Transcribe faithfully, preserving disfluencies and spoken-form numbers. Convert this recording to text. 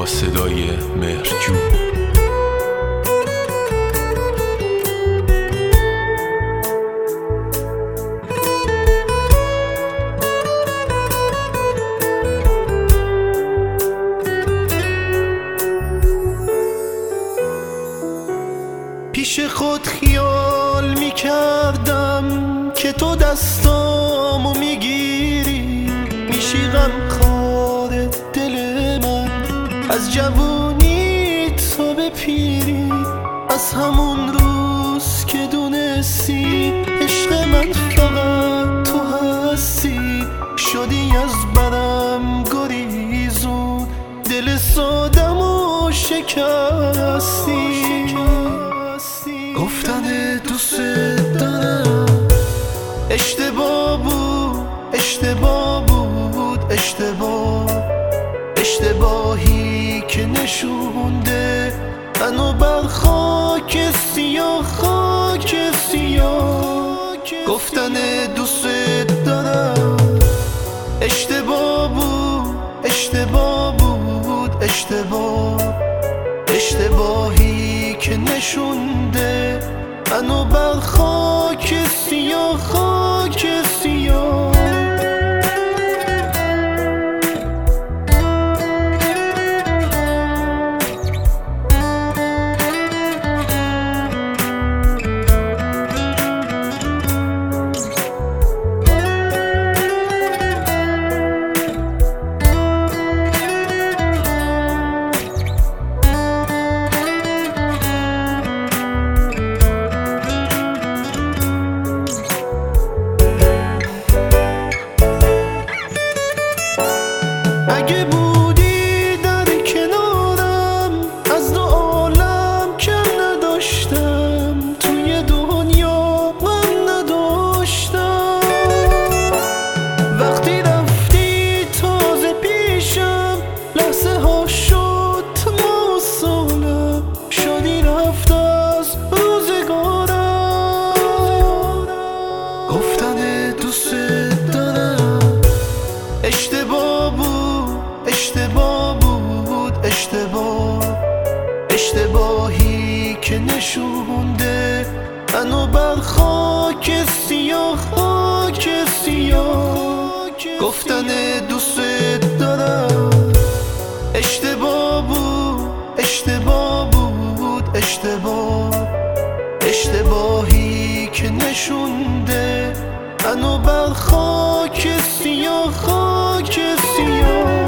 با صدای مهرجو. پیش خود خیال می کردم که تو دستامو میگیری، میشی غمخوار دل من از جوونی تو به پیری. از همون روز که دونستی عشق من فقط تو هستی، شدی از برم گریزون، دل سادمو شکستی. گفتن دوست دارم اشتباه بود، اشتباه بود، اشتباه، اشتباهی که نشونده منو بر خاک سیاه، خاک سیاه. گفتن دوست دارم اشتباه بود، اشتباه بود، اشتباه، اشتباهی که نشونده منو بر خاک سیاه، خاک سیاه. اگه بودی در کنارم از دو عالم کم نداشتم، توی دنیا من نداشتم. وقتی رفتی تازه پیشم لحظه ها شد موصولم، شدی رفت از روزگارم. گفتن دوست دارم اشتباه بود، اشتباه بود، اشتباه، اشتباهی که نشونده منو بر خاک سیاه، خاک سیاه. گفتن دوست دارم اشتباه بود، اشتباه بود، اشتباه، اشتباهی که نشونده منو بر خاک سیاه، خاک سیاه.